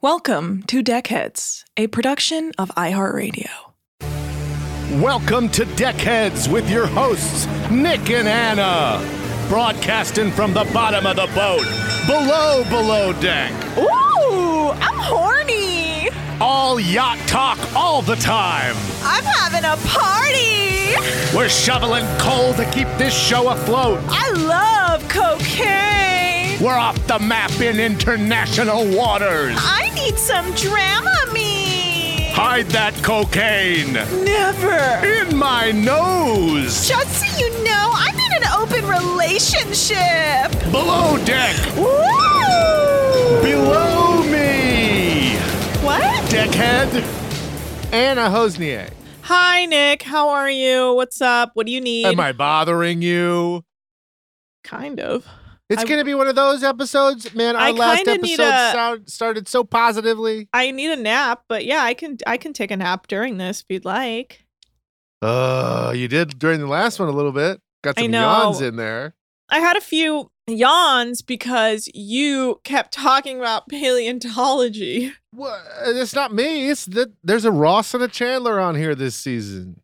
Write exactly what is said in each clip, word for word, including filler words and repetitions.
Welcome to Deckheads, a production of iHeartRadio. Welcome to Deckheads with your hosts, Nick and Anna. Broadcasting from the bottom of the boat, below, below deck. Ooh, I'm horny. All yacht talk all the time. I'm having a party. We're shoveling coal to keep this show afloat. I love cocaine. We're off the map in international waters. I need some Dramamine. Hide that cocaine. Never. In my nose. Just so you know, I'm in an open relationship. Below deck. Woo! Below me. What? Deckhead. Anna Hosnier. Hi, Nick. How are you? What's up? What do you need? Am I bothering you? Kind of. It's I- going to be one of those episodes, man. Our I last kinda episode need a- sound, started so positively. I need a nap, but yeah, I can I can take a nap during this if you'd like. Uh, you did during the last one a little bit. Got I some know. yawns in there. I had a few yawns because you kept talking about paleontology. Well, it's not me. It's that there's a Ross and a Chandler on here this season.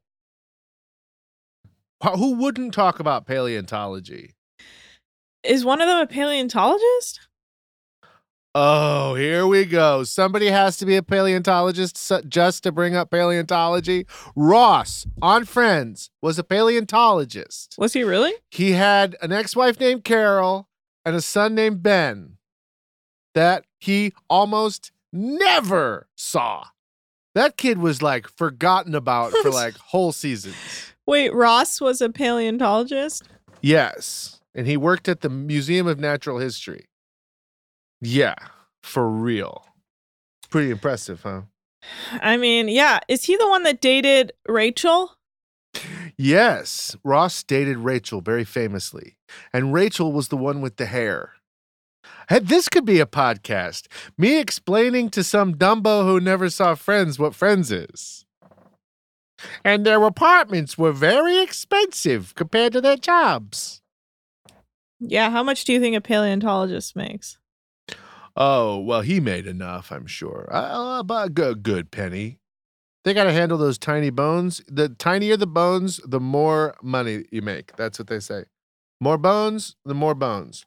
Wh- Who wouldn't talk about paleontology? Is one of them a paleontologist? Oh, here we go. Somebody has to be a paleontologist su- just to bring up paleontology. Ross on Friends was a paleontologist. Was he really? He had an ex-wife named Carol and a son named Ben that he almost never saw. That kid was like forgotten about for like whole seasons. Wait, Ross was a paleontologist? Yes. And he worked at the Museum of Natural History. Yeah, for real. Pretty impressive, huh? I mean, yeah. Is he the one that dated Rachel? Yes. Ross dated Rachel very famously. And Rachel was the one with the hair. Hey, this could be a podcast. Me explaining to some Dumbo who never saw Friends what Friends is. And their apartments were very expensive compared to their jobs. Yeah, how much do you think a paleontologist makes? Oh, well, he made enough, I'm sure. Uh, but a good, good penny. They got to handle those tiny bones. The tinier the bones, the more money you make. That's what they say. More bones, the more bones.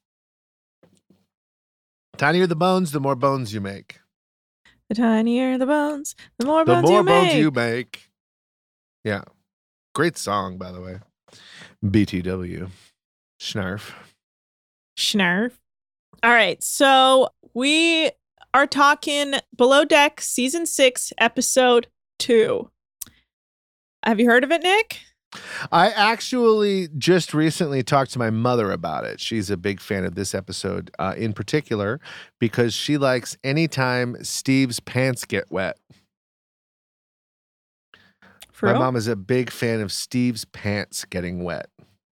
Tinier the bones, the more bones you make. The tinier the bones, the more The bones more you bones make. you make. Yeah. Great song, by the way. B T W. Schnarf. Schnarf. All right, so we are talking Below Deck Season six, Episode two. Have you heard of it, Nick? I actually just recently talked to my mother about it. She's a big fan of this episode uh, in particular because she likes anytime Steve's pants get wet. For my real? mom is a big fan of Steve's pants getting wet.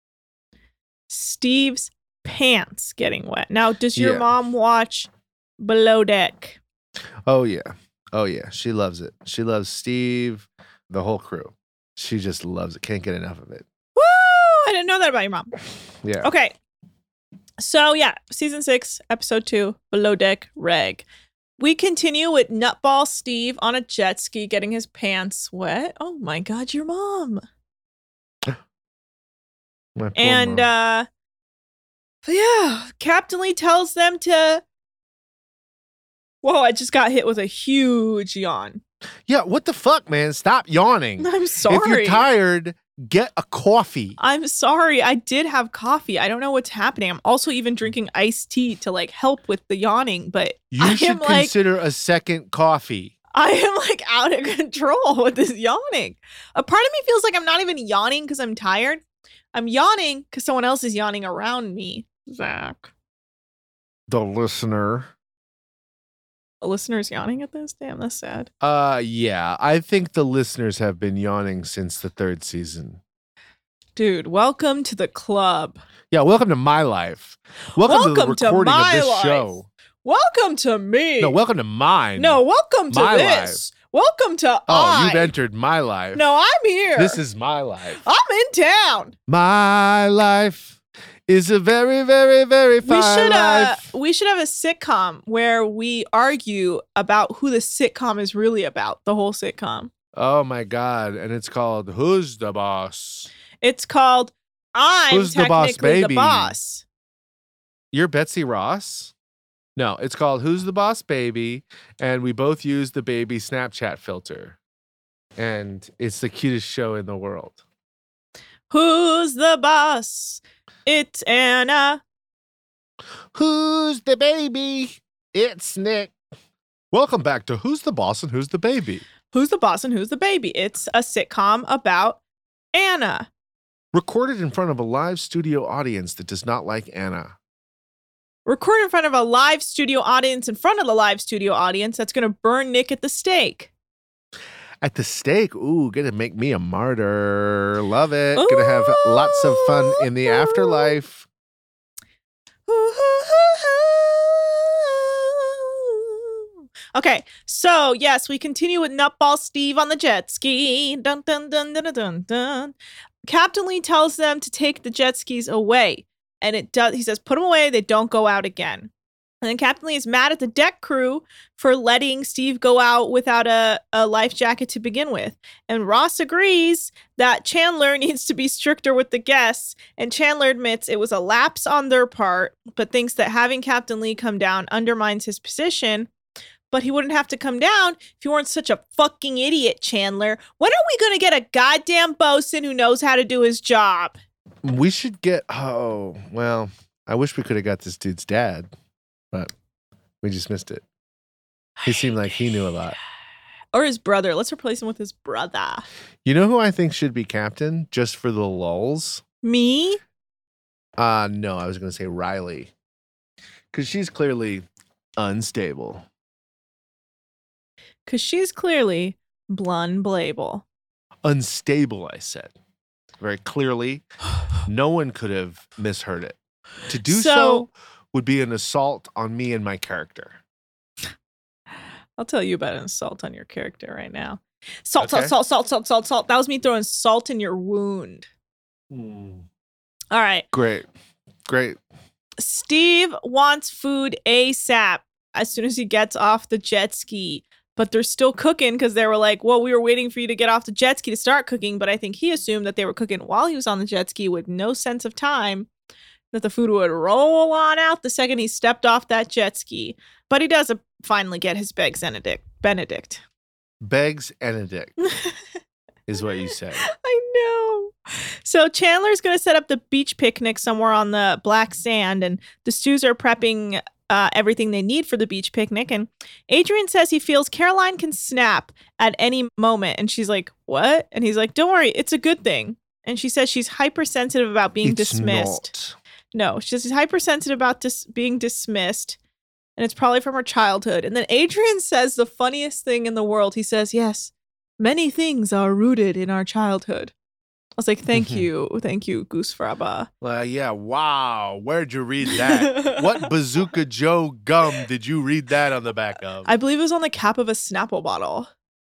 Steve's pants getting wet. Now, does your Yeah. mom watch Below Deck? Oh, yeah. Oh, yeah. She loves it. She loves Steve, the whole crew. She just loves it. Can't get enough of it. Woo! I didn't know that about your mom. Yeah. Okay. So, yeah, Season six, Episode two, Below Deck Reg. We continue with Nutball Steve on a jet ski getting his pants wet. Oh, my God, your mom. My poor And, mom. uh, yeah, Captain Lee tells them to. Whoa, I just got hit with a huge yawn. Yeah, what the fuck, man? Stop yawning. I'm sorry. If you're tired, get a coffee. I'm sorry. I did have coffee. I don't know what's happening. I'm also even drinking iced tea to like help with the yawning, but You I should am like consider a second coffee. I am like out of control with this yawning. A part of me feels like I'm not even yawning because I'm tired. I'm yawning because someone else is yawning around me. Zach. The listener. A listener's yawning at this? Damn, that's sad. Uh, yeah, I think the listeners have been yawning since the third season. Dude, welcome to the club. Yeah, welcome to my life. Welcome, to the Welcome to recording my of this life. show. Welcome to me. No, welcome to mine. No, welcome to My this. Welcome to Oh, I. you've entered my life. No, I'm here. This is my life. I'm in town. My life is a very, very, very fine We should uh, life. we should have a sitcom where we argue about who the sitcom is really about, the whole sitcom. Oh my God. And it's called Who's the Boss? It's called I'm Who's the Boss, technically the Baby? boss. You're Betsy Ross? No, it's called Who's the Boss, Baby? And we both use the baby Snapchat filter. And it's the cutest show in the world. Who's the boss? It's Anna. Who's the baby? It's Nick. Welcome back to Who's the Boss and Who's the Baby? Who's the boss and who's the baby? It's a sitcom about Anna. Recorded in front of a live studio audience that does not like Anna. Recorded in front of a live studio audience in front of the live studio audience that's going to burn Nick at the stake. At the stake, ooh, gonna make me a martyr. Love it. Gonna have lots of fun in the afterlife. Okay, so yes, we continue with Nutball Steve on the jet ski. Dun, dun, dun, dun, dun, dun. Captain Lee tells them to take the jet skis away. And it does. He says, put them away. They don't go out again. And then Captain Lee is mad at the deck crew for letting Steve go out without a, a life jacket to begin with. And Ross agrees that Chandler needs to be stricter with the guests. And Chandler admits it was a lapse on their part, but thinks that having Captain Lee come down undermines his position. But he wouldn't have to come down if you weren't such a fucking idiot, Chandler. When are we going to get a goddamn bosun who knows how to do his job? We should get, oh, well, I wish we could have got this dude's dad, but we just missed it. He seemed like he knew a lot. Or his brother. Let's replace him with his brother. You know who I think should be captain just for the lulz? Me? Uh, no, I was going to say Riley. Because she's clearly unstable. Because she's clearly Blun Blable. Unstable, I said. Very clearly. No one could have misheard it. To do so, so would be an assault on me and my character. I'll tell you about an assault on your character right now. Salt, Okay. salt, salt, salt, salt, salt, salt. That was me throwing salt in your wound. Mm. All right. Great. Great. Steve wants food ASAP as soon as he gets off the jet ski. But they're still cooking because they were like, well, we were waiting for you to get off the jet ski to start cooking. But I think he assumed that they were cooking while he was on the jet ski with no sense of time, that the food would roll on out the second he stepped off that jet ski. But he does finally get his Beggs Benedict. Benedict. Beggs Benedict is what you said. I know. So Chandler's going to set up the beach picnic somewhere on the black sand, and the Stews are prepping uh, everything they need for the beach picnic. And Adrian says he feels Caroline can snap at any moment. And she's like, what? And he's like, don't worry, it's a good thing. And she says she's hypersensitive about being It's dismissed. not. No, she's hypersensitive about dis- being dismissed. And it's probably from her childhood. And then Adrian says the funniest thing in the world. He says, yes, many things are rooted in our childhood. I was like, thank you. Thank you, Goose Fraba. Well, yeah, wow. Where'd you read that? What Bazooka Joe gum did you read that on the back of? I believe it was on the cap of a Snapple bottle.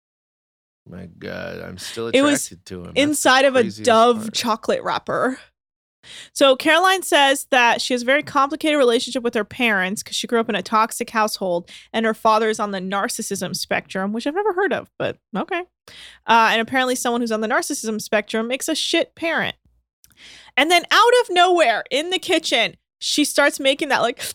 My God, I'm still It attracted was to him. That's the inside of a craziest Dove part. chocolate wrapper. So Caroline says that she has a very complicated relationship with her parents because she grew up in a toxic household and her father is on the narcissism spectrum, which I've never heard of, but okay. Uh, and apparently someone who's on the narcissism spectrum makes a shit parent. And then out of nowhere in the kitchen, she starts making that like...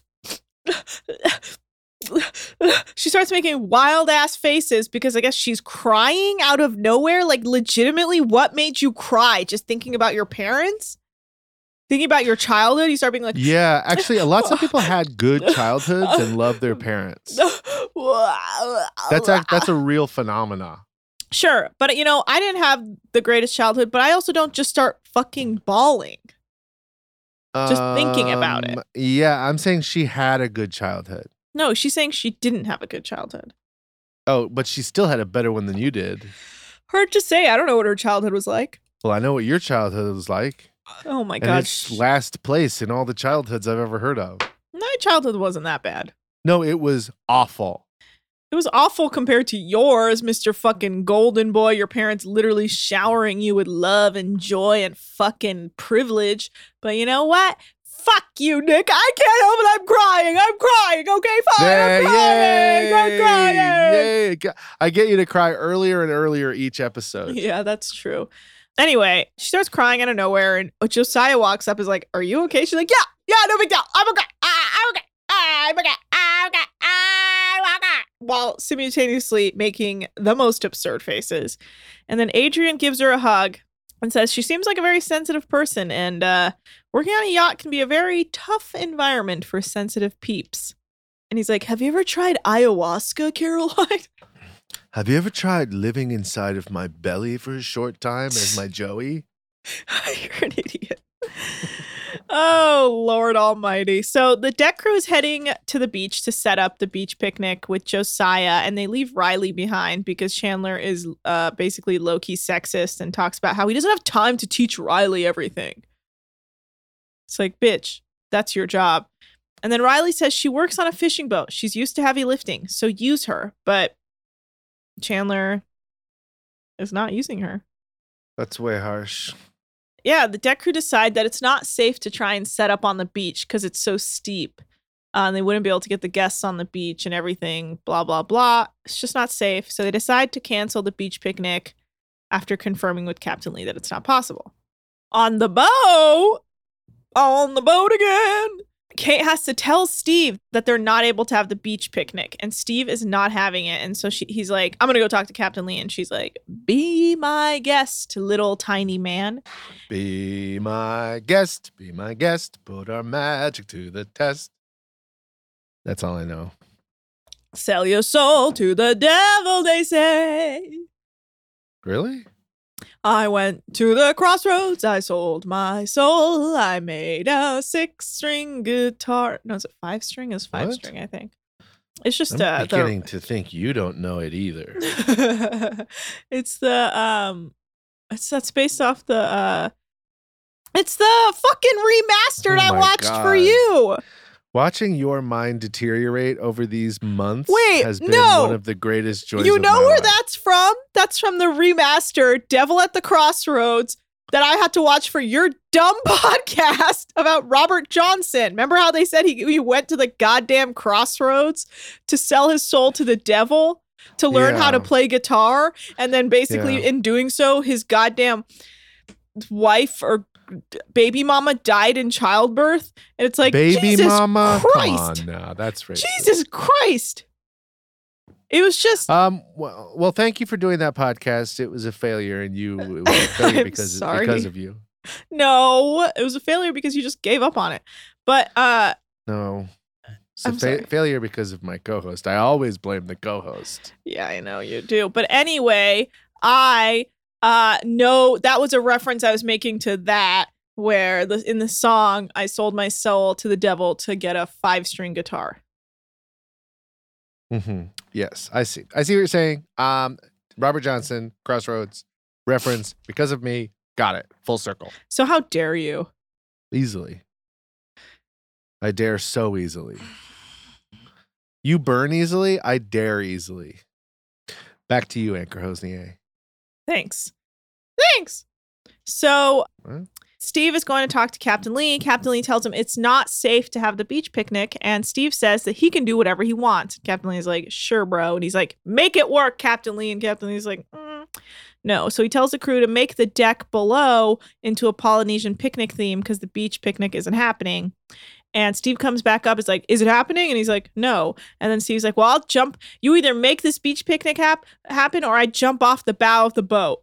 she starts making wild ass faces because I guess she's crying out of nowhere. Like legitimately, what made you cry? Just thinking about your parents? Thinking about your childhood, you start being like, Yeah, actually, a lots of people had good childhoods and loved their parents. That's a, that's a real phenomena. Sure, but you know, I didn't have the greatest childhood, but I also don't just start fucking bawling. Just thinking about it. Um, Yeah, I'm saying she had a good childhood. No, she's saying she didn't have a good childhood. Oh, but she still had a better one than you did. Hard to say. I don't know what her childhood was like. Well, I know what your childhood was like. Oh my And god. it's last place in all the childhoods I've ever heard of. My childhood wasn't that bad. No, it was awful. It was awful compared to yours, Mister fucking Golden Boy. Your parents literally showering you with love and joy and fucking privilege. But you know what? fuck you, Nick. I can't help it. I'm crying. I'm crying. Okay, fine. I'm Yay, crying. yay, I'm crying. yay. I get you to cry earlier and earlier each episode. Yeah, that's true. Anyway, she starts crying out of nowhere, and Josiah walks up, is like, "Are you okay?" She's like, "Yeah, yeah, no big deal. I'm okay. Ah, I'm okay. Ah, I'm okay. Ah, I'm okay. Ah, I'm okay." While simultaneously making the most absurd faces. And then Adrian gives her a hug and says she seems like a very sensitive person, and uh, working on a yacht can be a very tough environment for sensitive peeps. And he's like, "Have you ever tried ayahuasca, Caroline?" Have you ever tried living inside of my belly for a short time as my Joey? You're an idiot. Oh, Lord Almighty. So the deck crew is heading to the beach to set up the beach picnic with Josiah, and they leave Riley behind because Chandler is uh, basically low-key sexist and talks about how he doesn't have time to teach Riley everything. It's like, bitch, that's your job. And then Riley says she works on a fishing boat. She's used to heavy lifting, so use her. But Chandler is not using her. That's way harsh. Yeah, the deck crew decide that it's not safe to try and set up on the beach because it's so steep. Uh, and they wouldn't be able to get the guests on the beach and everything, blah, blah, blah. It's just not safe. So they decide to cancel the beach picnic after confirming with Captain Lee that it's not possible. On the boat, on the boat again, Kate has to tell Steve that they're not able to have the beach picnic, and Steve is not having it. And so she, he's like, "I'm going to go talk to Captain Lee." And she's like, "Be my guest, little tiny man." Be my guest, be my guest, put our magic to the test. That's all I know. Sell your soul to the devil, they say. Really? I went to the crossroads, I sold my soul, I made a six-string guitar. No, is it five-string? It's five-string, I think. It's just I'm uh, beginning the... to think you don't know it either. It's the, um, it's that's based off the, uh, it's the fucking remastered Oh I my watched God. for you. Watching your mind deteriorate over these months Wait, has been no. one of the greatest joys You of know my where life. that's from? That's from the remastered Devil at the Crossroads that I had to watch for your dumb podcast about Robert Johnson. Remember how they said he, he went to the goddamn crossroads to sell his soul to the devil to learn how to Yeah. play guitar? And then basically Yeah. in doing so, his goddamn wife or baby mama died in childbirth. And it's like, Baby Jesus mama? Christ. Come on now, that's racist. Jesus Christ. It was just... Um. Well, well, thank you for doing that podcast. It was a failure, and you it was a failure I'm because sorry. because of you. No, it was a failure because you just gave up on it. But uh No, it's a I'm fa- sorry. failure because of my co-host. I always blame the co-host. yeah, I know you do. But anyway, I uh know that was a reference I was making to that where the in the song I sold my soul to the devil to get a five-string guitar. Mm-hmm. Yes, I see. I see what you're saying. Um, Robert Johnson, Crossroads, reference because of me. Got it. Full circle. So how dare you? Easily. I dare so easily. You burn easily. I dare easily. Back to you, Anchor Hosnier. Thanks. Thanks. So What? Steve is going to talk to Captain Lee. Captain Lee tells him it's not safe to have the beach picnic, and Steve says that he can do whatever he wants. Captain Lee is like, "Sure, bro." And he's like, "Make it work, Captain Lee." And Captain Lee's like, mm, no. So he tells the crew to make the deck below into a Polynesian picnic theme because the beach picnic isn't happening. And Steve comes back up. Is like, "Is it happening?" And he's like, "No." And then Steve's like, "Well, I'll jump. You either make this beach picnic hap- happen or I jump off the bow of the boat."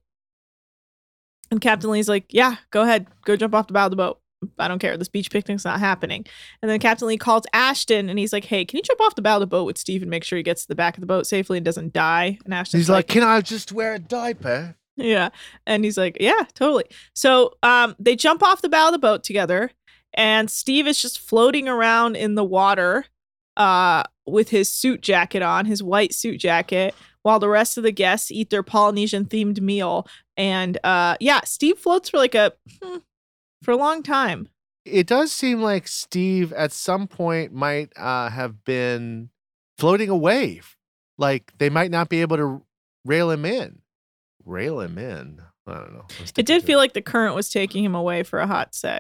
And Captain Lee's like, "Yeah, go ahead. Go jump off the bow of the boat. I don't care. This beach picnic's not happening." And then Captain Lee calls Ashton and he's like, "Hey, can you jump off the bow of the boat with Steve and make sure he gets to the back of the boat safely and doesn't die?" And Ashton's He's like, "Can I just wear a diaper?" yeah. And he's like, "Yeah, totally." So um, they jump off the bow of the boat together, and Steve is just floating around in the water uh, with his suit jacket on, his white suit jacket, while the rest of the guests eat their Polynesian themed meal. And uh, yeah, Steve floats for like a hmm, for a long time. It does seem like Steve at some point might uh, have been floating away. Like they might not be able to rail him in. Rail him in. I don't know. It did feel like the current was taking him away for a hot sec.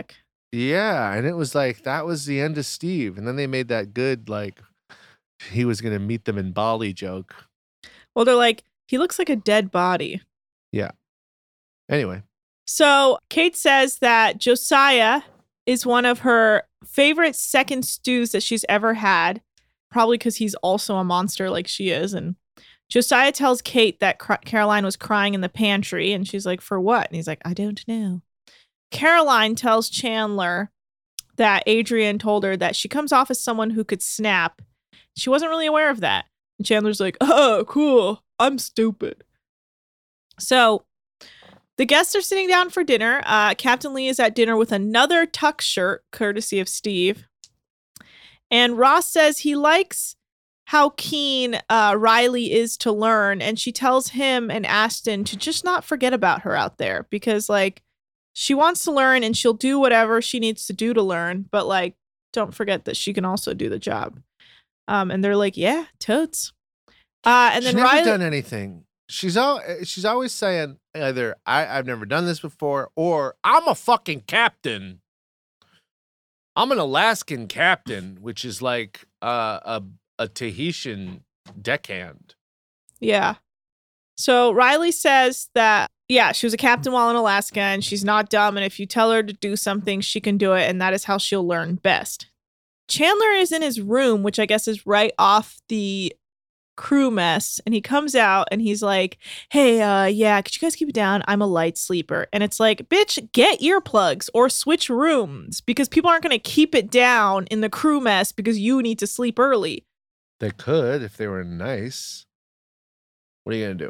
Yeah, and it was like that was the end of Steve. And then they made that good, like, he was going to meet them in Bali joke. Well, they're like, he looks like a dead body. Yeah. Anyway. So Kate says that Josiah is one of her favorite second stews that she's ever had, probably because he's also a monster like she is. And Josiah tells Kate that Car- Caroline was crying in the pantry, and she's like, for what? And he's like, I don't know. Caroline tells Chandler that Adrian told her that she comes off as someone who could snap. She wasn't really aware of that. And Chandler's like, oh, cool. I'm stupid. So the guests are sitting down for dinner. Uh, Captain Lee is at dinner with another tuck shirt, courtesy of Steve. And Ross says he likes how keen uh, Riley is to learn. And she tells him and Aston to just not forget about her out there because, like, she wants to learn and she'll do whatever she needs to do to learn. But, like, don't forget that she can also do the job. Um, and they're like, yeah, totes. Uh, and then She's never Riley done anything. She's all, she's always saying either I, I've never done this before or I'm a fucking captain. I'm an Alaskan captain, which is like uh, a a Tahitian deckhand. Yeah. So Riley says that, yeah, she was a captain while in Alaska and she's not dumb. And if you tell her to do something, she can do it. And that is how she'll learn best. Chandler is in his room, which I guess is right off the crew mess. And he comes out and he's like, hey, uh, yeah, could you guys keep it down? I'm a light sleeper. And it's like, bitch, get earplugs or switch rooms because people aren't going to keep it down in the crew mess because you need to sleep early. They could if they were nice. What are you going to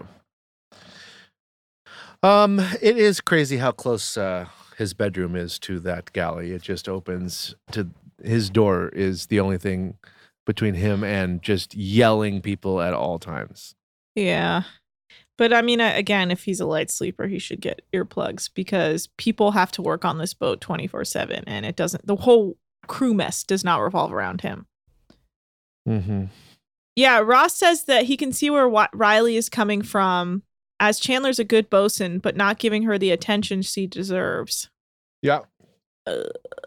do? Um, it is crazy how close uh, his bedroom is to that galley. It just opens to his door is the only thing between him and just yelling people at all times. Yeah. But I mean, again, if he's a light sleeper, he should get earplugs because people have to work on this boat twenty-four seven and it doesn't, the whole crew mess does not revolve around him. Mm-hmm. Yeah, Ross says that he can see where w- Riley is coming from as Chandler's a good bosun, but not giving her the attention she deserves. Yeah. Uh,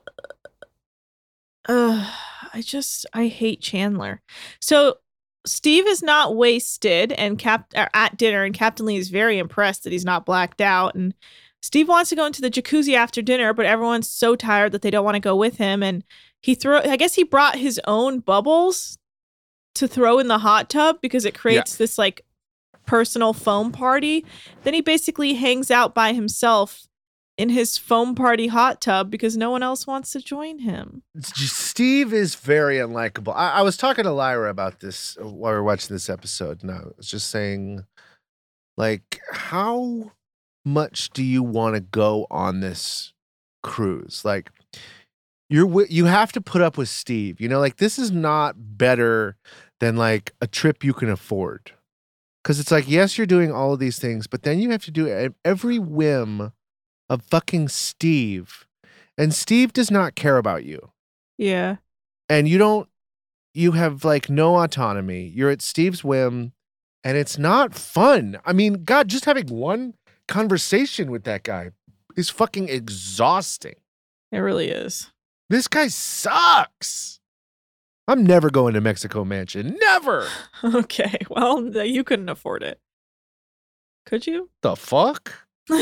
uh, I just, I hate Chandler. So Steve is not wasted and Cap er, at dinner, and Captain Lee is very impressed that he's not blacked out. And Steve wants to go into the jacuzzi after dinner, but everyone's so tired that they don't want to go with him. And he throw, I guess he brought his own bubbles to throw in the hot tub because it creates yeah. this like personal foam party. Then he basically hangs out by himself in his foam party hot tub because no one else wants to join him. Steve is very unlikable. I, I was talking to Lyra about this while we were watching this episode, and I was just saying, like, how much do you want to go on this cruise? Like, You're you have to put up with Steve. You know, like this is not better than like a trip you can afford. Because it's like, yes, you're doing all of these things, but then you have to do every whim of fucking Steve. And Steve does not care about you. Yeah. And you don't, you have like no autonomy. You're at Steve's whim and it's not fun. I mean, God, just having one conversation with that guy is fucking exhausting. It really is. This guy sucks. I'm never going to Mexico Mansion. Never. Okay. Well, you couldn't afford it. Could you? The fuck?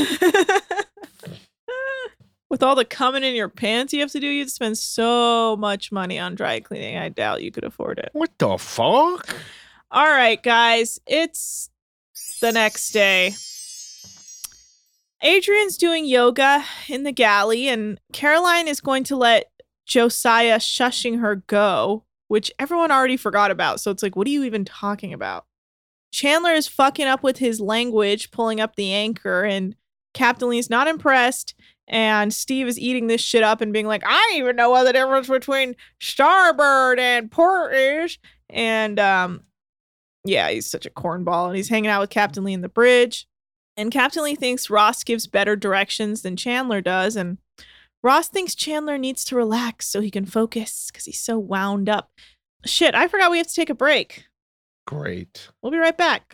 With all the coming in your pants you have to do, you'd spend so much money on dry cleaning. I doubt you could afford it. What the fuck? All right, guys. It's the next day. Adrian's doing yoga in the galley, and Caroline is going to let Josiah shushing her go, which everyone already forgot about. So it's like, what are you even talking about? Chandler is fucking up with his language, pulling up the anchor, and Captain Lee's not impressed. And Steve is eating this shit up and being like, I don't even know what the difference between starboard and port is. And um, yeah, he's such a cornball. And he's hanging out with Captain Lee in the bridge. And Captain Lee thinks Ross gives better directions than Chandler does. And Ross thinks Chandler needs to relax so he can focus because he's so wound up. Shit, I forgot we have to take a break. Great. We'll be right back.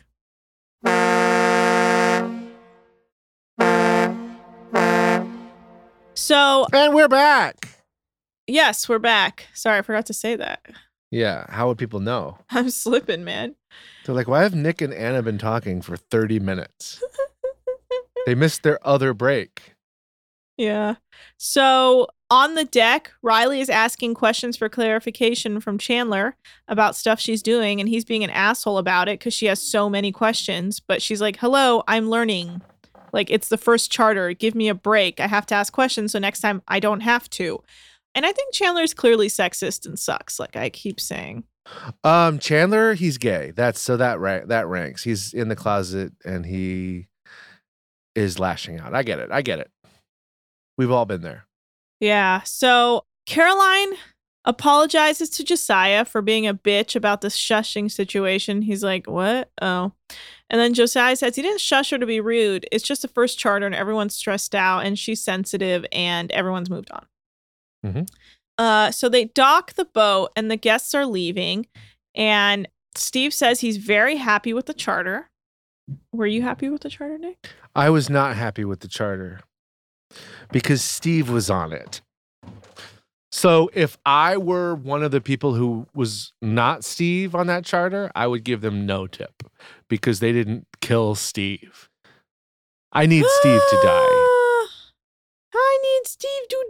So, And we're back. yes, we're back. Sorry, I forgot to say that. Yeah, how would people know? I'm slipping, man. They're like, why have Nick and Anna been talking for thirty minutes? They missed their other break. Yeah. So on the deck, Riley is asking questions for clarification from Chandler about stuff she's doing, and he's being an asshole about it because she has so many questions. But she's like, hello, I'm learning. Like, it's the first charter. Give me a break. I have to ask questions, so next time I don't have to. And I think Chandler's clearly sexist and sucks, like I keep saying. Um, Chandler, he's gay. That's so that ra- that ranks. He's in the closet and he is lashing out. I get it. I get it. We've all been there. Yeah. So Caroline apologizes to Josiah for being a bitch about this shushing situation. He's like, what? Oh. And then Josiah says he didn't shush her to be rude. It's just the first charter and everyone's stressed out and she's sensitive and everyone's moved on. Mm-hmm. Uh, so they dock the boat and the guests are leaving. And Steve says he's very happy with the charter. Were you happy with the charter, Nick? I was not happy with the charter because Steve was on it. So if I were one of the people who was not Steve on that charter, I would give them no tip because they didn't kill Steve. I need Steve to die. I need Steve to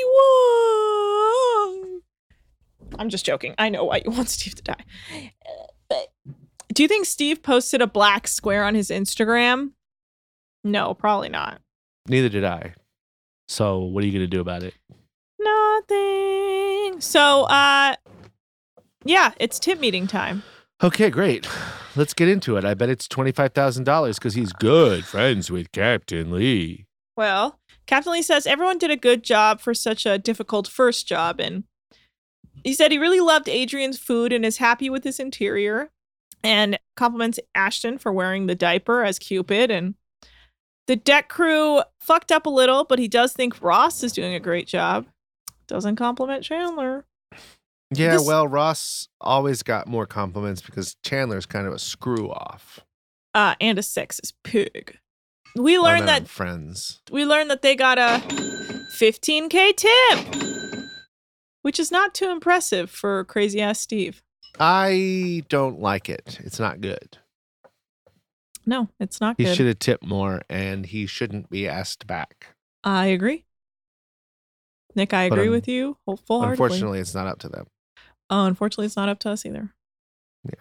die. I'm just joking. I know why you want Steve to die. But do you think Steve posted a black square on his Instagram? No, probably not. Neither did I. So what are you going to do about it? Nothing. So, uh, yeah, it's tip meeting time. Okay, great. Let's get into it. I bet it's twenty-five thousand dollars because he's good friends with Captain Lee. Well, Captain Lee says everyone did a good job for such a difficult first job. And he said he really loved Adrian's food and is happy with his interior. And compliments Ashton for wearing the diaper as Cupid. And the deck crew fucked up a little, but he does think Ross is doing a great job. Doesn't compliment Chandler. Yeah, This- well, Ross always got more compliments because Chandler's kind of a screw off. Uh, and a sexist pig. We learned that friends. we learned that they got a fifteen K tip, which is not too impressive for crazy ass Steve. I don't like it. It's not good. No, it's not He good. should have tipped more, and he shouldn't be asked back. I agree. Nick, I But agree un- with you full-heartedly. Unfortunately, it's not up to them. Oh, unfortunately, it's not up to us either. Yeah.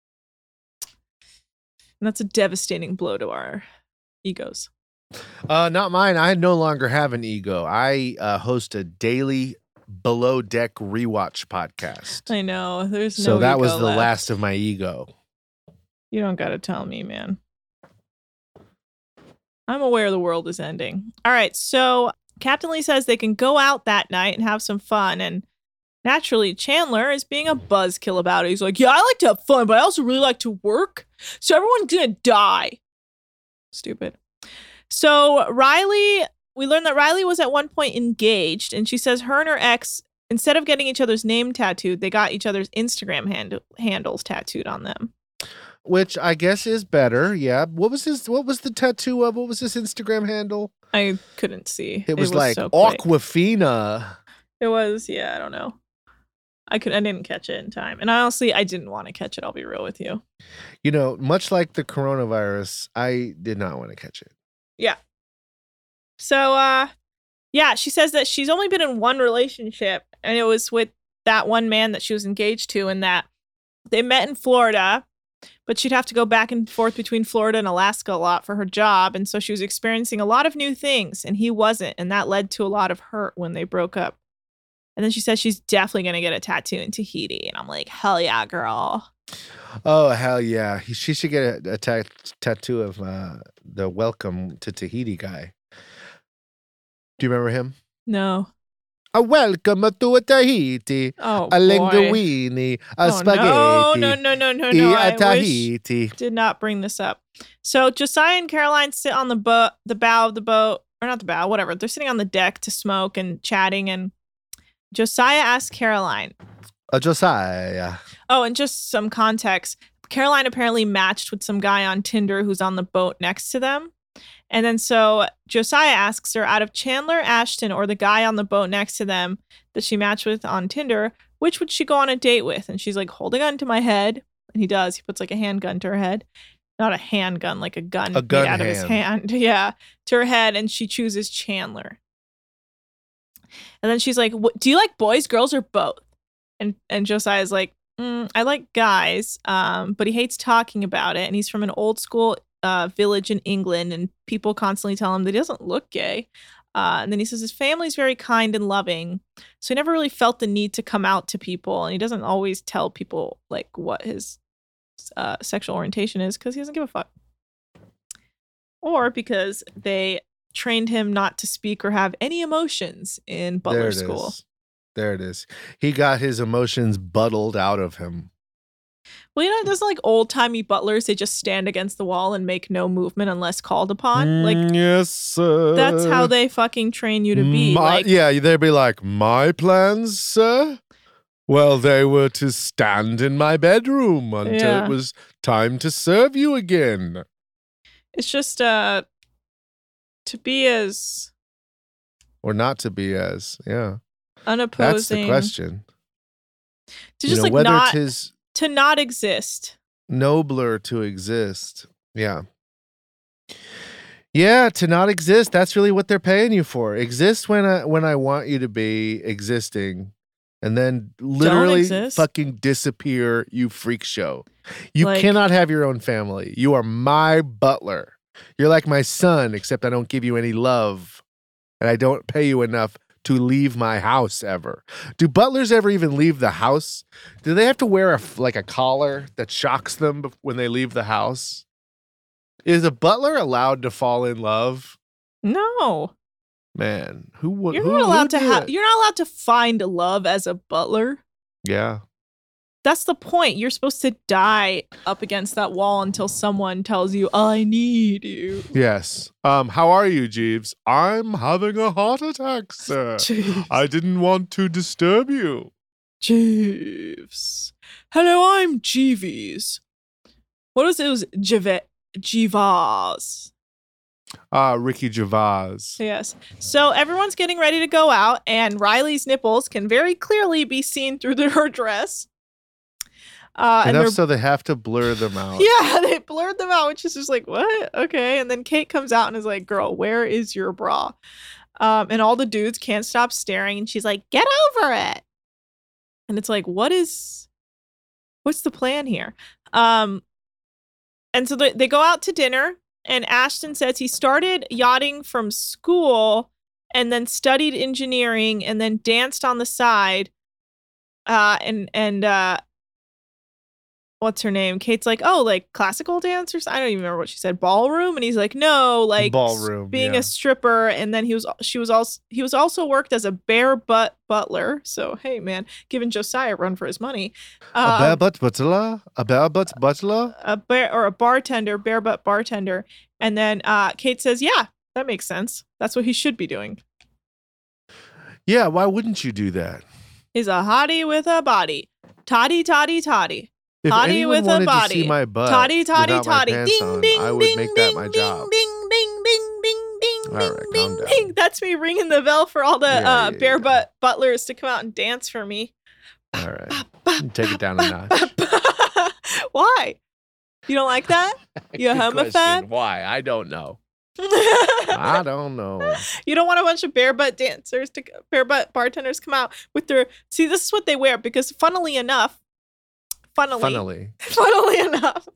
And that's a devastating blow to our egos. Uh, not mine. I no longer have an ego. I uh, host a daily Below Deck rewatch podcast. I know. There's no So that was ego the left. last of my ego. You don't got to tell me, man. I'm aware the world is ending. All right. So Captain Lee says they can go out that night and have some fun. And naturally, Chandler is being a buzzkill about it. He's like, yeah, I like to have fun, but I also really like to work. So everyone's going to die. Stupid. So Riley, we learned that Riley was at one point engaged. And she says her and her ex, instead of getting each other's name tattooed, they got each other's Instagram hand- handles tattooed on them. Which I guess is better. Yeah. What was his? What was the tattoo of? What was his Instagram handle? I couldn't see. It was, like so quick. Aquafina. It was, yeah, I don't know. I could I didn't catch it in time. And honestly, I didn't want to catch it, I'll be real with you. You know, much like the coronavirus, I did not want to catch it. Yeah. So uh yeah, she says that she's only been in one relationship, and it was with that one man that she was engaged to, and that they met in Florida, but she'd have to go back and forth between Florida and Alaska a lot for her job. And so she was experiencing a lot of new things, and he wasn't. And that led to a lot of hurt when they broke up. And then she says she's definitely going to get a tattoo in Tahiti. And I'm like, hell yeah, girl. Oh, hell yeah. He, she should get a, a ta- tattoo of uh, the welcome to Tahiti guy. Do you remember him? No. A welcome to Tahiti. Oh, A boy. linguine. A Oh, spaghetti. no, no, no, no, no, no. E I a wish Tahiti. did not bring this up. So Josiah and Caroline sit on the boat, the bow of the boat, or not the bow, whatever. They're sitting on the deck to smoke and chatting. And Josiah asks Caroline, A Josiah. oh, and just some context. Caroline apparently matched with some guy on Tinder who's on the boat next to them. And then so Josiah asks her, out of Chandler, Ashton, or the guy on the boat next to them that she matched with on Tinder, which would she go on a date with? And she's like, holding on to my head. And he does. He puts like a handgun to her head. Not a handgun, like a gun, A gun made out of his hand. Yeah, to her head. And she chooses Chandler. And then she's like, do you like boys, girls, or both? And and Josiah's like, mm, I like guys, um, but he hates talking about it. And he's from an old school uh, village in England, and people constantly tell him that he doesn't look gay. Uh, and then he says his family's very kind and loving, so he never really felt the need to come out to people. And he doesn't always tell people like what his uh, sexual orientation is because he doesn't give a fuck. Or because they trained him not to speak or have any emotions in Butler There it School. is. There it is. He got his emotions bottled out of him. Well, you know, doesn't like old timey butlers, they just stand against the wall and make no movement unless called upon. Like, Mm, yes, sir. that's how they fucking train you to be. My- like, yeah, they'd be like, my plans, sir? Well, they were to stand in my bedroom until Yeah. it was time to serve you again. it's just uh to be as Or not to be as, yeah. unopposing. That's the question. To You just know, like whether not tis to not exist. nobler to exist. Yeah. Yeah, to not exist. That's really what they're paying you for. Exist when I when I want you to be existing, and then literally exist. fucking disappear, you freak show. You Like- cannot have your own family. You are my butler. You're like my son, except I don't give you any love, and I don't pay you enough to leave my house ever. Do butlers ever even leave the house? Do they have to wear a f- like a collar that shocks them bef- when they leave the house? Is a butler allowed to fall in love? No. Man, who would? You're who, not who allowed to do have it? you're not allowed to find love as a butler. Yeah, That's the point. You're supposed to die up against that wall until someone tells you, I need you. yes. Um, how are you, Jeeves? I'm having a heart attack, sir. Jeeves. I didn't want to disturb you. Jeeves. Hello, I'm Jeeves. What was it? It was Jave- Jivaz. Ah, Ricky Gervais. Yes. So everyone's getting ready to go out, and Riley's nipples can very clearly be seen through the, her dress. Uh, and Enough they're so they have to blur them out. Yeah, they blurred them out, which is just like, what? Okay. And then Kate comes out and is like, girl, where is your bra? Um, and all the dudes can't stop staring. And she's like, get over it. And it's like, what is, what's the plan here? Um, and so they, they go out to dinner, and Ashton says he started yachting from school and then studied engineering and then danced on the side. Uh, and, and, uh, what's her name? Kate's like, oh, like classical dancers. I don't even remember what she said. Ballroom, and he's like, no, like Ballroom, being yeah. a stripper. And then he was, she was also, he was also worked as a bare butt butler. So hey, man, giving Josiah a run for his money. A Um, bare butt butler? A bare butt butler? a bear or a bartender, bare butt bartender. And then uh, Kate says, yeah, that makes sense. That's what he should be doing. Yeah, why wouldn't you do that? He's a hottie with a body. Toddy, toddy, toddy. If Toddy anyone with a wanted body. to see my butt Toddy, toddy, without my toddy. pants Ding, on, ding, I would ding, make ding, that my ding, job. Ding, ding, ding, ding, ding, All ding, right, calm ding, down. ding. That's me ringing the bell for all the Yeah, uh, yeah, bare yeah. butt butlers to come out and dance for me. All right. Take it down a notch. Why? You don't like that? You a Good homophobe? question. Why? I don't know. I don't know. You don't want a bunch of bare butt dancers to bare butt bartenders come out with their see. This is what they wear because, funnily enough, funnily, Funnily. funnily enough,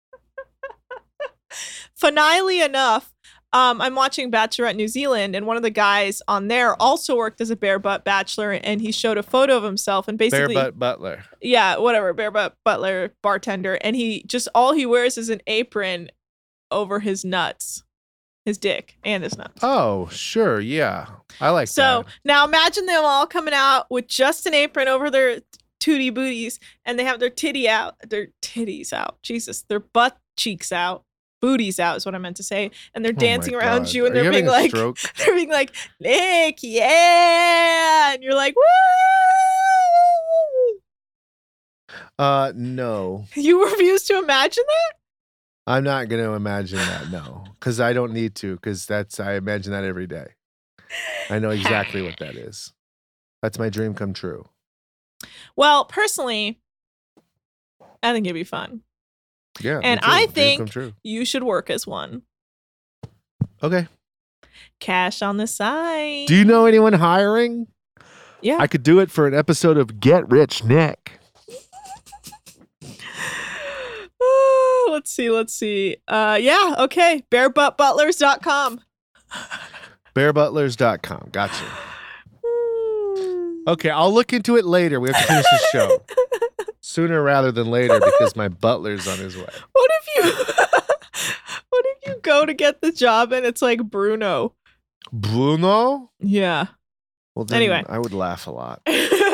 funnily enough, um, I'm watching Bachelorette New Zealand, and one of the guys on there also worked as a bare butt bachelor, and he showed a photo of himself, and Bare basically, butt butler. yeah, whatever, bare butt butler bartender, and he just all he wears is an apron over his nuts. His dick and his nuts. Oh, sure. Yeah. I like So that. now imagine them all coming out with just an apron over their tootie booties, and they have their titty out, their titties out. Jesus, their butt cheeks out, booties out is what I meant to say, and they're Oh my dancing around God. you, and Are they're you being having a like, stroke? they're being like, Nick, yeah, and you're like, woo! Uh, no. You refuse to imagine that? I'm not going to imagine that, no, because I don't need to, because that's I imagine that every day. I know exactly what that is. That's my dream come true. Well, personally, I think it'd be fun. Yeah, and me too. I Dream think come true. you should work as one. Okay. Cash on the side. Do you know anyone hiring? Yeah. I could do it for an episode of Get Rich Nick. Uh, let's see. Let's see. Uh, yeah. Okay. bare butt butlers dot com. bare butlers dot com. Gotcha. Okay, I'll look into it later. We have to finish the show sooner rather than later because my butler's on his way. What if you? What if you go to get the job and it's like Bruno? Bruno? Yeah. Well, then Anyway. I would laugh a lot.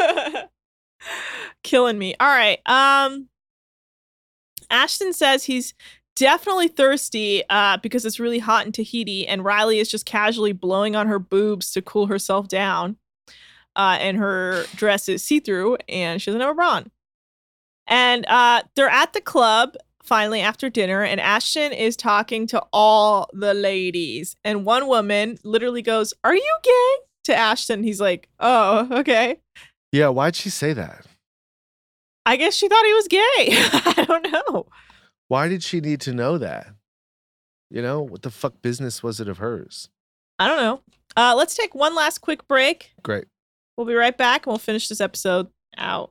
Killing me. All right. Um, Ashton says he's definitely thirsty uh, because it's really hot in Tahiti, and Riley is just casually blowing on her boobs to cool herself down. Uh, and her dress is see-through, and she doesn't have a bra on. And uh, they're at the club finally after dinner, and Ashton is talking to all the ladies. And one woman literally goes, "Are you gay?" to Ashton. He's like, "Oh, okay." Yeah, why'd she say that? I guess she thought he was gay. I don't know. Why did she need to know that? You know, what the fuck business was it of hers? I don't know. Uh, let's take one last quick break. Great. We'll be right back, and we'll finish this episode out.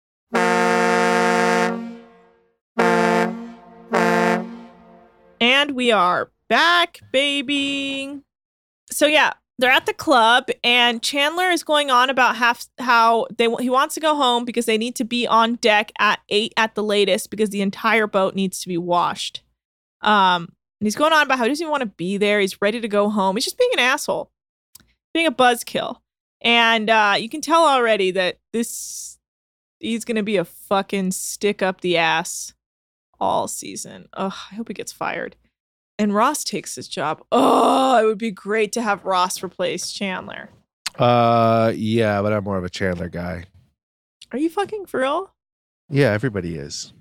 And we are back, baby. So yeah, they're at the club, and Chandler is going on about half, how they he wants to go home because they need to be on deck at eight at the latest because the entire boat needs to be washed. Um, and he's going on about how he doesn't even want to be there. He's ready to go home. He's just being an asshole, being a buzzkill. And uh, you can tell already that this he's gonna be a fucking stick up the ass all season. Ugh, I hope he gets fired. And Ross takes his job. Oh, it would be great to have Ross replace Chandler. Uh, yeah, but I'm more of a Chandler guy. Are you fucking for real? Yeah, everybody is.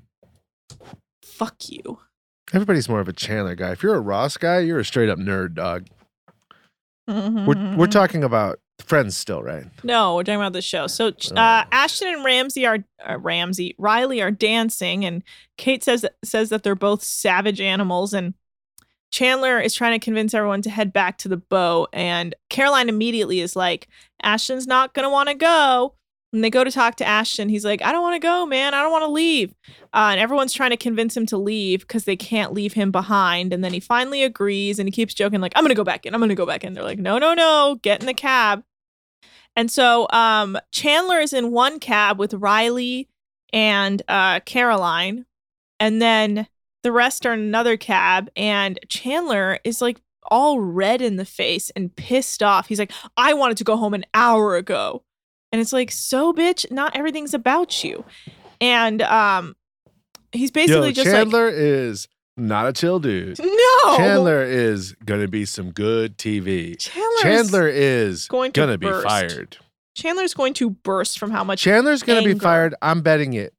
Fuck you. Everybody's more of a Chandler guy. If you're a Ross guy, you're a straight up nerd, dog. Mm-hmm. We're we're talking about Friends still, right? No, we're talking about the show. So uh, Ashton and Ramsey are uh, Ramsey, Riley are dancing, and Kate says says that they're both savage animals, and Chandler is trying to convince everyone to head back to the boat, and Caroline immediately is like, Ashton's not gonna want to go. When they go to talk to Ashton, he's like, I don't want to go, man. I don't want to leave. Uh, and everyone's trying to convince him to leave because they can't leave him behind. And then he finally agrees, and he keeps joking like, I'm gonna go back in. I'm gonna go back in. They're like, no, no, no, get in the cab. And so um, Chandler is in one cab with Riley and uh, Caroline, and then the rest are in another cab. And Chandler is like all red in the face and pissed off. He's like, I wanted to go home an hour ago. And it's like, so bitch, not everything's about you. And um, he's basically Yo, just Chandler like, is not a chill dude. no. Chandler is gonna be some good T V. Chandler's Chandler is going to gonna be burst. fired. Chandler's going to burst from how much Chandler's gonna anger. be fired. I'm betting it.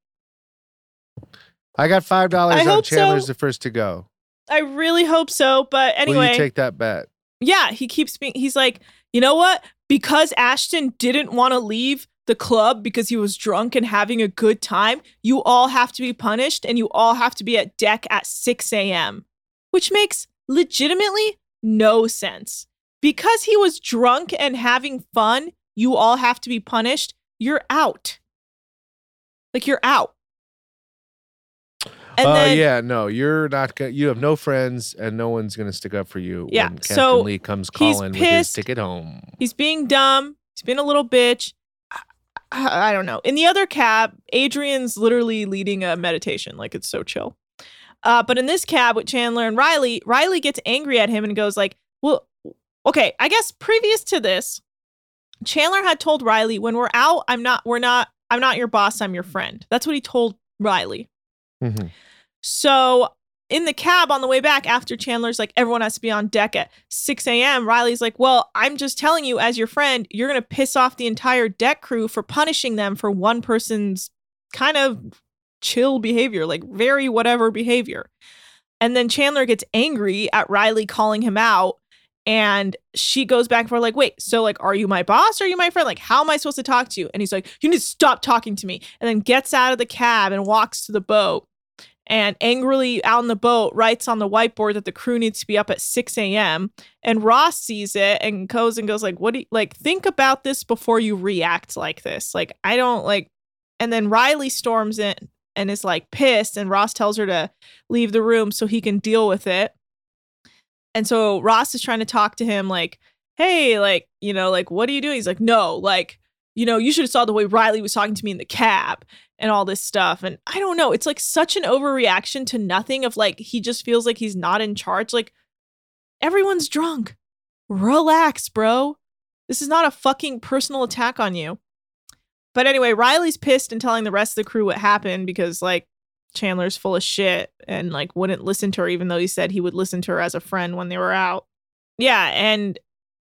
I got five dollars I on hope Chandler's so. the first to go. I really hope so. But Will anyway, you take that bet? yeah, he keeps being, he's like, you know what? Because Ashton didn't want to leave the club because he was drunk and having a good time, you all have to be punished, and you all have to be at deck at six a.m., which makes legitimately no sense. Because he was drunk and having fun, you all have to be punished. You're out. Like, you're out. And uh, then, yeah, no, you're not gonna. You have no friends, and no one's gonna stick up for you. Yeah, when Captain so Lee comes he's calling with his pissed. ticket home. he's being dumb. He's being a little bitch. I, I don't know. In the other cab, Adrian's literally leading a meditation. Like, it's so chill. Uh, but in this cab with Chandler and Riley, Riley gets angry at him and goes like, well, okay, I guess previous to this, Chandler had told Riley, when we're out, I'm not, we're not, I'm not your boss, I'm your friend. That's what he told Riley. Mm-hmm. So in the cab on the way back, after Chandler's like, everyone has to be on deck at six a.m., Riley's like, well, I'm just telling you as your friend, you're going to piss off the entire deck crew for punishing them for one person's kind of chill behavior, like very whatever behavior. And then Chandler gets angry at Riley calling him out. And she goes back and forth like, wait, so like, are you my boss or are you my friend? Like, how am I supposed to talk to you? And he's like, you need to stop talking to me. And then gets out of the cab and walks to the boat. And angrily out on the boat writes on the whiteboard that the crew needs to be up at six a.m. And Ross sees it and goes and goes like, what do you, like, think about this before you react like this. Like, I don't like, and then Riley storms in and is like pissed. And Ross tells her to leave the room so he can deal with it. And so Ross is trying to talk to him like, hey, like, you know, like, what are you doing? He's like, no, like, you know, you should have saw the way Riley was talking to me in the cab and all this stuff. And I don't know. It's like such an overreaction to nothing of like, he just feels like he's not in charge. Like, everyone's drunk. Relax, bro. This is not a fucking personal attack on you. But anyway, Riley's pissed and telling the rest of the crew what happened because like, Chandler's full of shit and like wouldn't listen to her even though he said he would listen to her as a friend when they were out. Yeah, and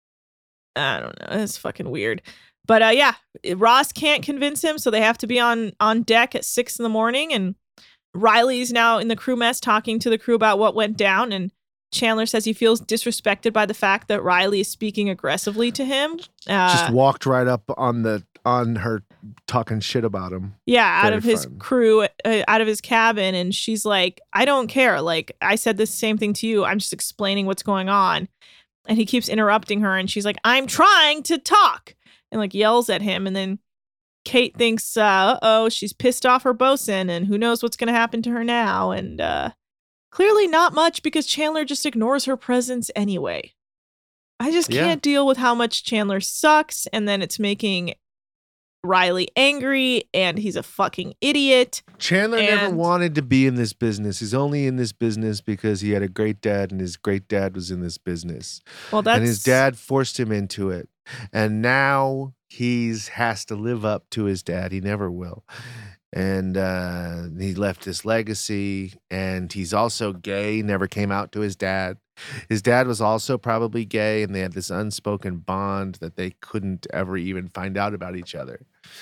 I don't know, it's fucking weird. But uh yeah, Ross can't convince him, so they have to be on on deck at six in the morning, and Riley's now in the crew mess talking to the crew about what went down, and Chandler says he feels disrespected by the fact that Riley is speaking aggressively to him. Uh, Just walked right up on the on her talking shit about him. Yeah, Very out of his fun. crew, uh, out of his cabin. And she's like, I don't care. Like, I said the same thing to you. I'm just explaining what's going on. And he keeps interrupting her. And she's like, I'm trying to talk. And like yells at him. And then Kate thinks, uh, uh-oh, she's pissed off her bosun. And who knows what's going to happen to her now. And uh, clearly not much because Chandler just ignores her presence anyway. I just Yeah. can't deal with how much Chandler sucks. And then it's making Riley angry and he's a fucking idiot. Chandler never And- wanted to be in this business. He's only in this business because he had a great dad and his great dad was in this business. Well, that's And his dad forced him into it. And now he's has to live up to his dad. He never will. And uh, he left his legacy. And he's also gay, never came out to his dad. His dad was also probably gay, and they had this unspoken bond that they couldn't ever even find out about each other.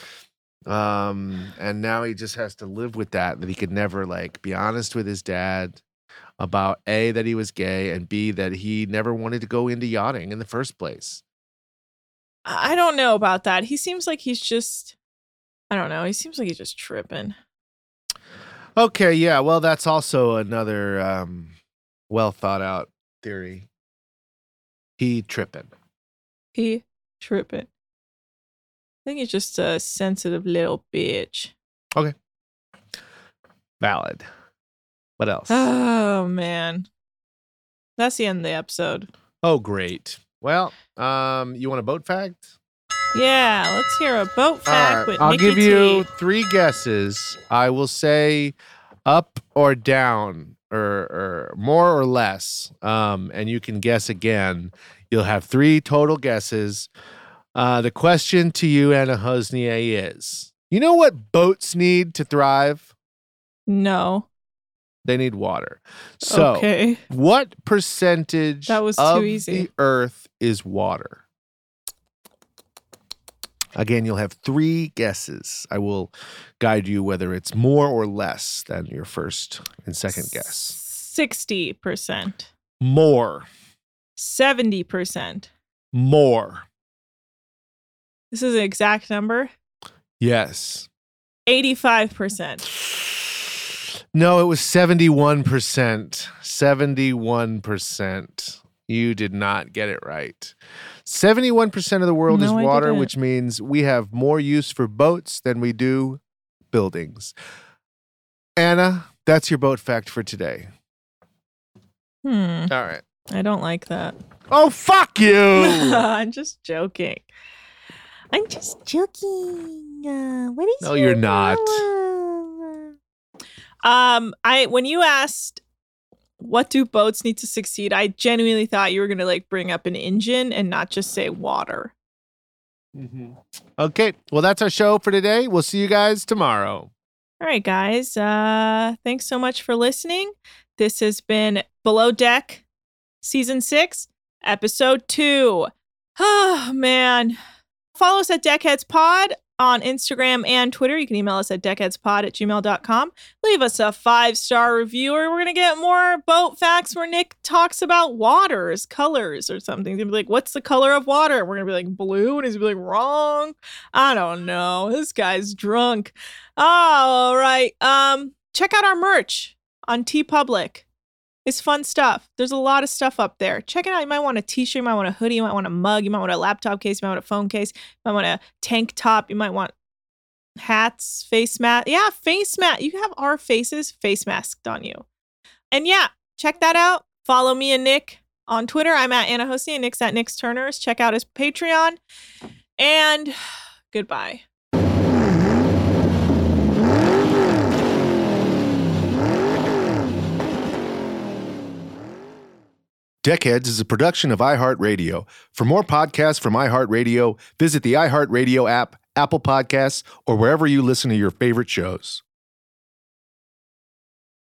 Um, and now he just has to live with that, that he could never like be honest with his dad about A, that he was gay, and B, that he never wanted to go into yachting in the first place. I don't know about that. He seems like he's just, I don't know. He seems like he's just tripping. Okay, yeah, well, that's also another um, well thought out theory. He tripping. He tripping. I think he's just a sensitive little bitch. Valid. What else? Oh, man. That's the end of the episode. Oh, great. Well, um, you want a boat fact? Yeah, let's hear a boat All fact right, with I'll Nikki give you T. three guesses. I will say up or down, or, or more or less, um, and you can guess again. You'll have three total guesses. Uh, the question to you, Anna Hosnier, is: you know what boats need to thrive? No. They need water. So, Okay. what percentage That was of too easy. the Earth is water? Again, you'll have three guesses. I will guide you whether it's more or less than your first and second guess. sixty percent. More. seventy percent. More. This is an exact number. Yes. eighty-five percent. No, it was seventy-one percent. seventy-one percent. You did not get it right. seventy-one percent of the world is No, I water, didn't. which means we have more use for boats than we do buildings. Anna, that's your boat fact for today. Hmm. All right. I don't like that. Oh, fuck you. I'm just joking. I'm just joking. Uh, what is No, you're not. problem? Um, I when you asked what do boats need to succeed, I genuinely thought you were gonna like bring up an engine and not just say water. Okay. Well, that's our show for today. We'll see you guys tomorrow. All right, guys. Uh, thanks so much for listening. This has been Below Deck, Season six, Episode two. Oh, man. Follow us at Deckheads Pod on Instagram and Twitter. You can email us at deckheadspod at gmail dot com. Leave us a five-star review, or we're going to get more boat facts where Nick talks about waters, colors, or something. He's going to be like, what's the color of water? We're going to be like, blue. And he's going to be like, wrong. I don't know. This guy's drunk. All right. Um, check out our merch on TeePublic. It's fun stuff. There's a lot of stuff up there. Check it out. You might want a t-shirt. You might want a hoodie. You might want a mug. You might want a laptop case. You might want a phone case. You might want a tank top. You might want hats, face mask. Yeah, face mask. You have our faces face masked on you. And yeah, check that out. Follow me and Nick on Twitter. I'm at Anna Hosey and Nick's at Nick's Turners. Check out his Patreon. And goodbye. Deckheads is a production of iHeartRadio. For more podcasts from iHeartRadio, visit the iHeartRadio app, Apple Podcasts, or wherever you listen to your favorite shows.